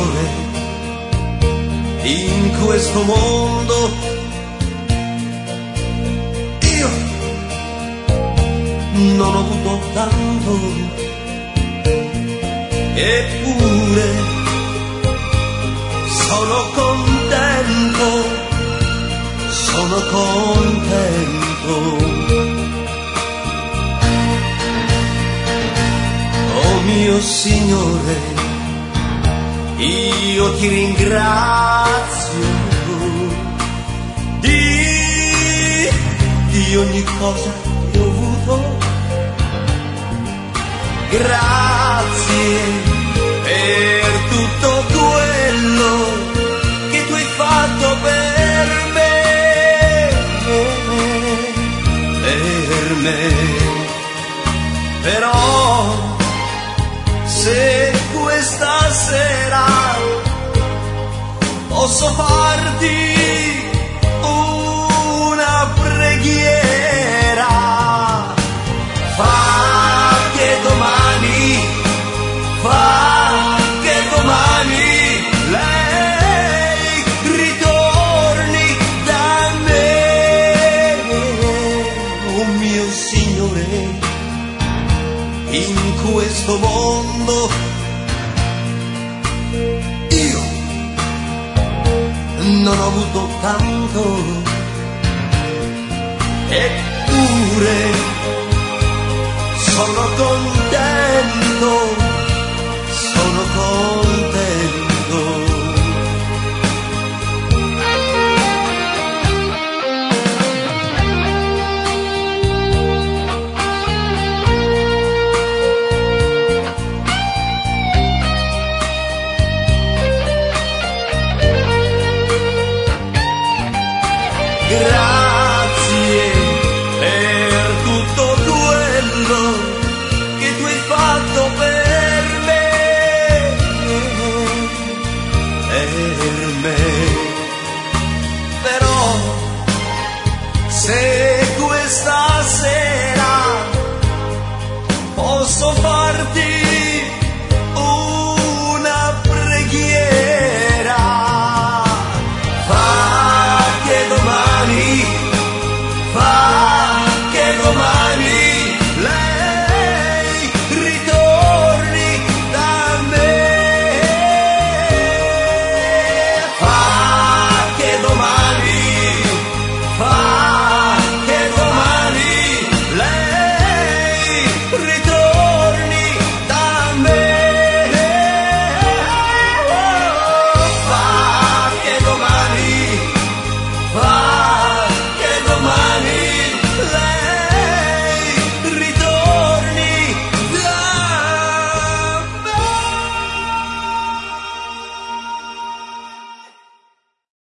Signore, in questo mondo io non ho avuto tanto, eppure sono contento, sono contento. Oh mio Signore, io ti ringrazio di ogni cosa che ho avuto. Grazie per tutto quello che tu hai fatto per me. Però se questa sera posso farti una preghiera, fa che domani lei ritorni da me. Oh mio Signore, in questo mondo io non ho avuto tanto, eppure sono contento,